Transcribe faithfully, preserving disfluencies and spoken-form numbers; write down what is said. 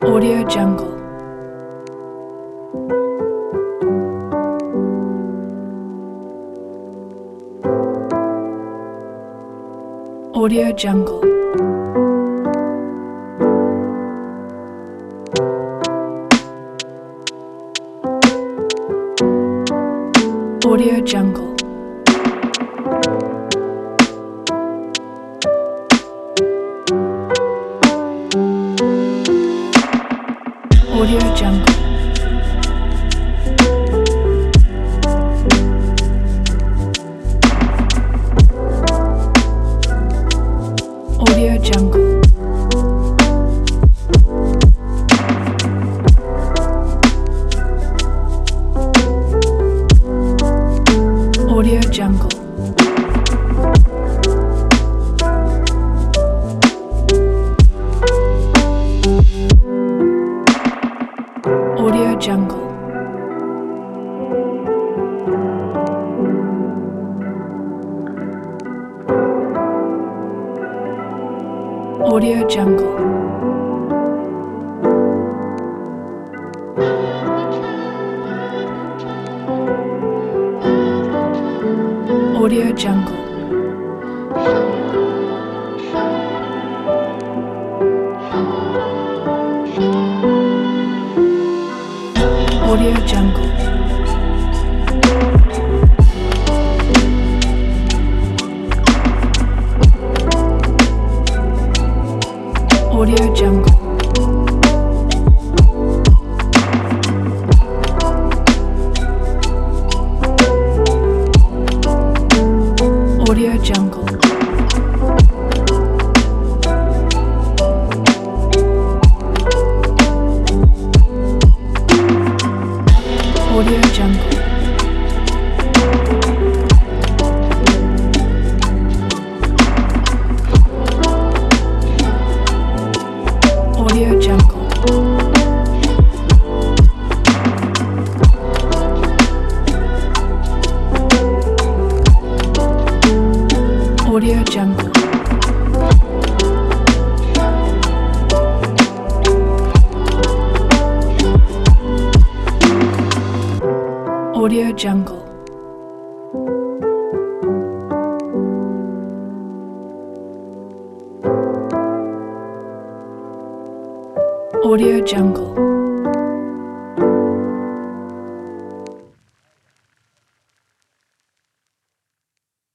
Audio Jungle. Audio Jungle. Audio Jungle. Audio Jungle. Audio Jungle. Audio Jungle. Audio Jungle. Audio Jungle. Audio Jungle. Audio Jungle. Audio Jungle. Audio Jungle. Audio Jungle. Audio Jungle. Audio Jungle. Audio Jungle. Audio Jungle.